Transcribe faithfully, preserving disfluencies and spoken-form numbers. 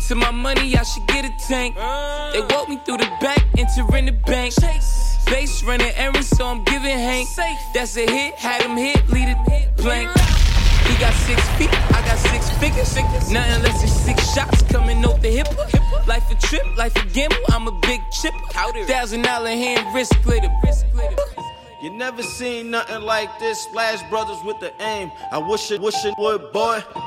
to my money, I should get a tank. They walk me through the back, entering the bank. Base running errands, so I'm giving Hank. That's a hit, had him hit, lead it blank. He got six feet, I got six figures. Nothing less than six shots coming off the hip. Life a trip, life a gamble, I'm a big chip. Thousand dollar hand, wrist glitter. You never seen nothing like this. Splash Brothers with the aim. I wish it, wish it would, boy.